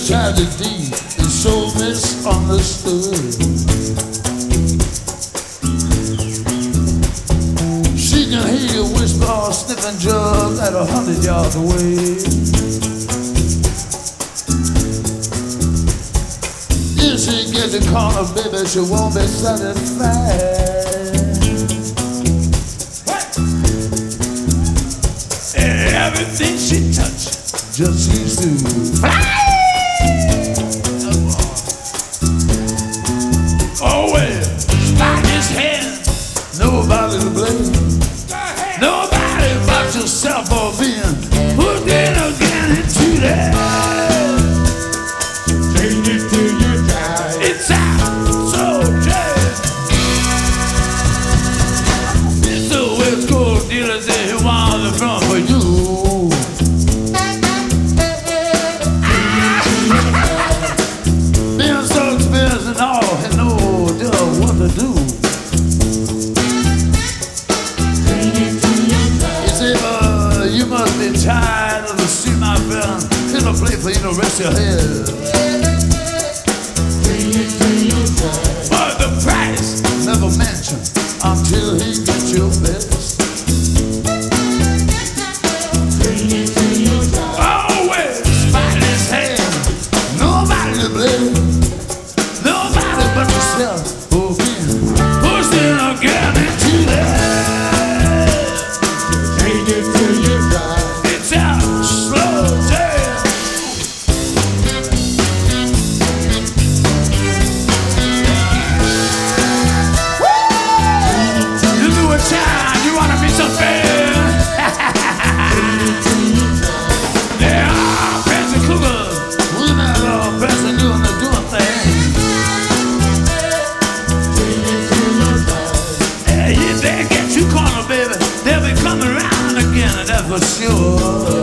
tragedy is so misunderstood. She can hear you whisper or sniffing drugs at 100 yards away. If she gets the corner, baby, she won't be satisfied. Everything she touches just seems to fly. Oh well, spot his head. Nobody to blame. Nobody but yourself for being put in again into that. Take it till you die. It's out, so jazz. It's the West Coast dealer said he wanted the front for you. Tired of the street, my friend. Here's a place for you to rest your head. But the price never mentioned until he gets your best. Always fight his hand. Nobody to blame. Nobody but yourself for being pushed in again into that. Take it till you die. For sure.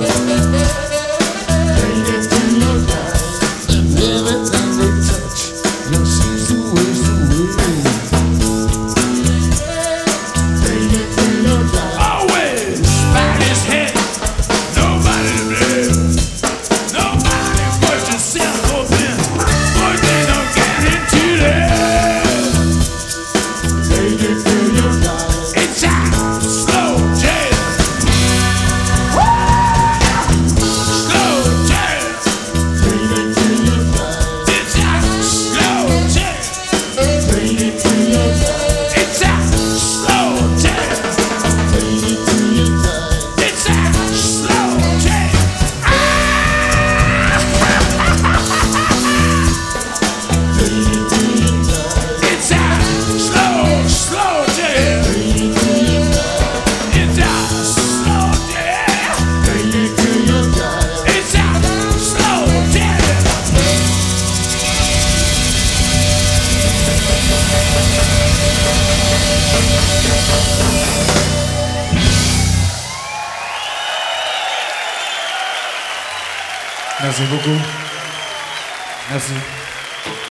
And everything they touch just seems to waste away. Always back his head. Nobody to blame. Nobody but yourself for being put in again into that. Take it till you die. It's out, slow jazz. Merci beaucoup. Merci.